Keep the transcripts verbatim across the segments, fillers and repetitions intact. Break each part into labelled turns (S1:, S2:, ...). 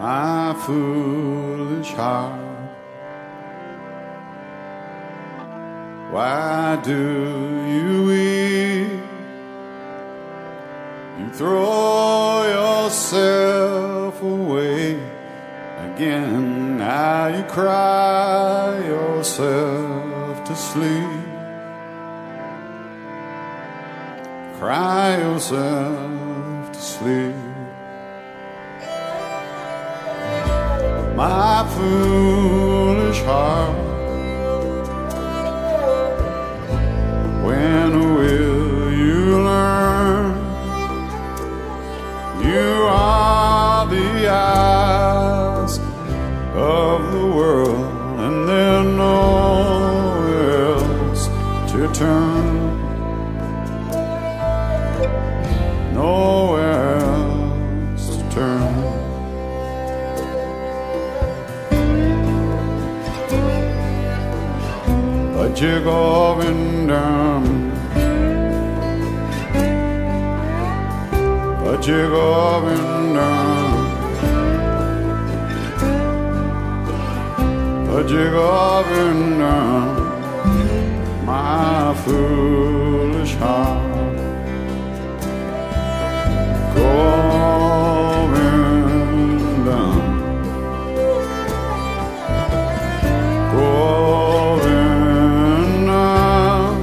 S1: my foolish heart. Why do you weep? You throw yourself away again. Now you cry yourself to sleep. Cry yourself to sleep. My foolish heart, when will you learn you are the eyes of the world and there's nowhere else to turn? Nowhere else to turn. But you're going down. But you're going down. But you're going down. My foolish heart. Going down, going down,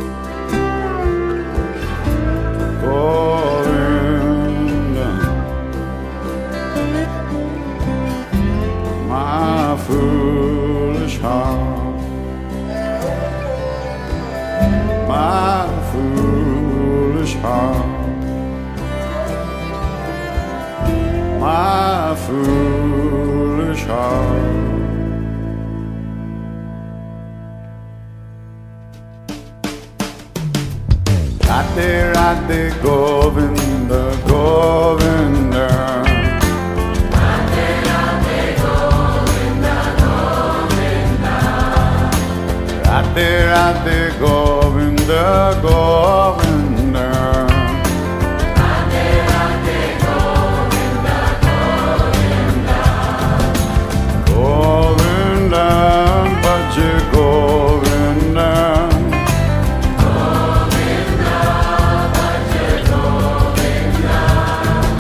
S1: going down. My foolish heart, my foolish heart. My foolish heart. Radhe Radhe Govinda Govinda.
S2: Radhe Radhe Govinda Govinda.
S1: Radhe Radhe Govinda Govinda. Govinda, Bhaja Govinda.
S2: Govinda, Bhaja Govinda.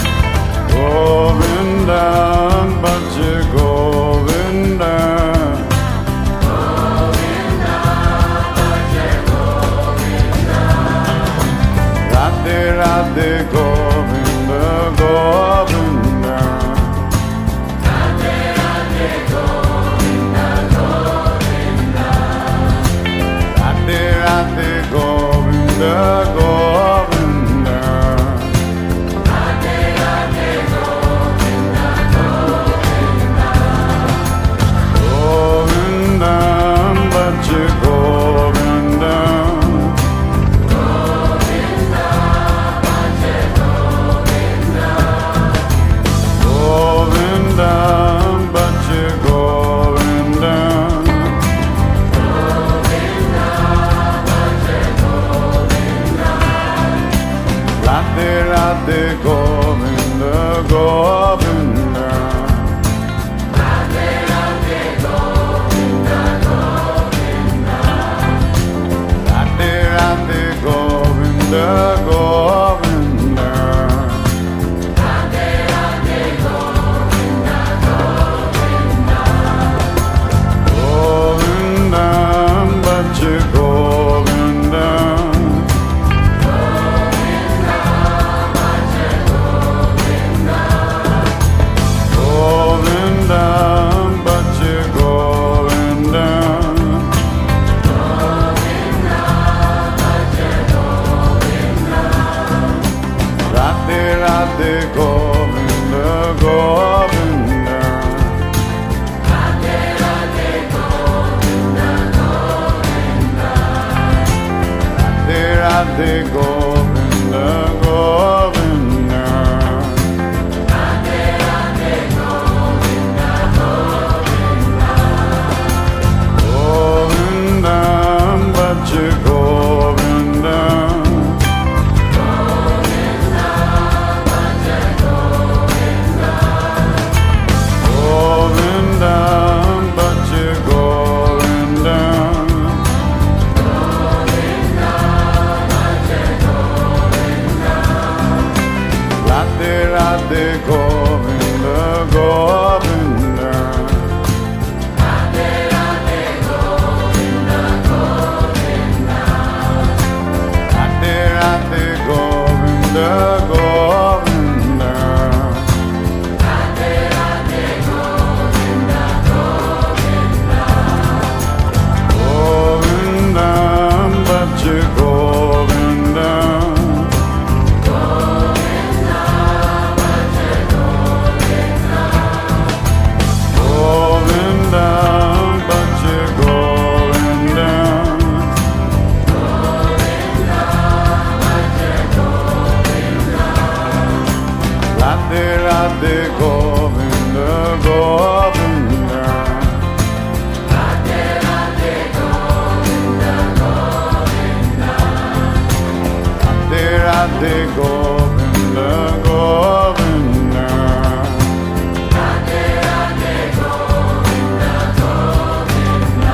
S1: Govinda.
S2: Radhe Radhe Govinda Govinda.
S1: Radhe Radhe Govinda Govinda.
S2: Radhe Radhe Govinda Govinda.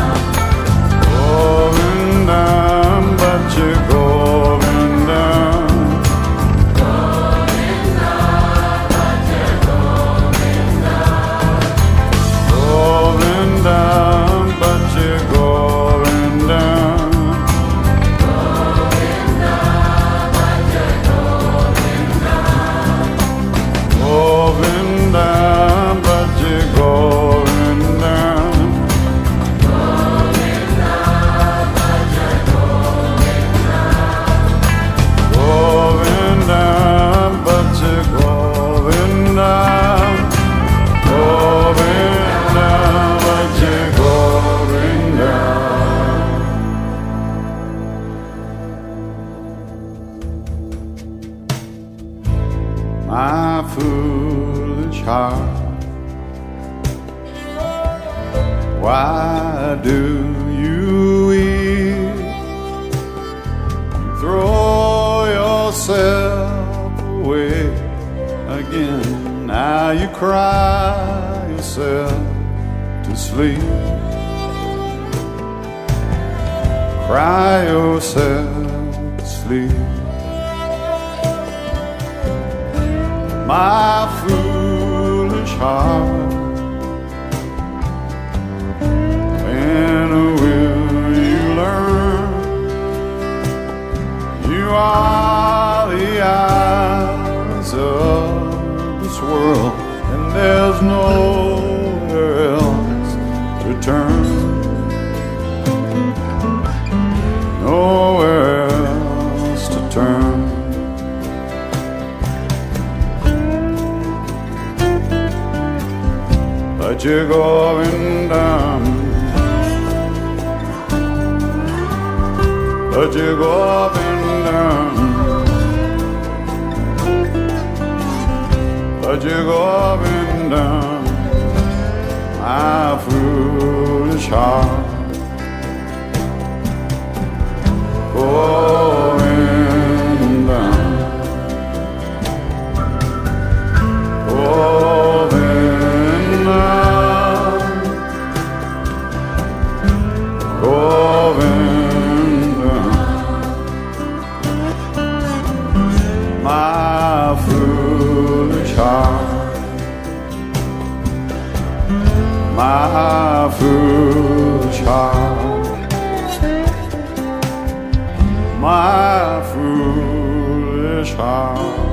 S1: Govinda Bhaja Govinda.
S2: Govinda Bhaja Govinda.
S1: Govinda Bhaja Govinda.
S2: Govinda Bhaja Govinda.
S1: Govinda Bhaja Govinda.
S2: Govinda Bhaja Govinda.
S1: Govinda Bhaja Govinda. Govinda Bhaja Govinda. My foolish heart, why do you weep? Throw yourself away again. Now you cry yourself to sleep. Cry yourself to sleep. My foolish heart, when will you learn? You are the eyes of this world, and there's nowhere else to turn. Nowhere else to turn. Bhaja Govindam, Bhaja Govindam, Bhaja Govindam, my foolish heart. Govindam, Govindam, Govindam, my foolish heart, my foolish heart, my foolish heart.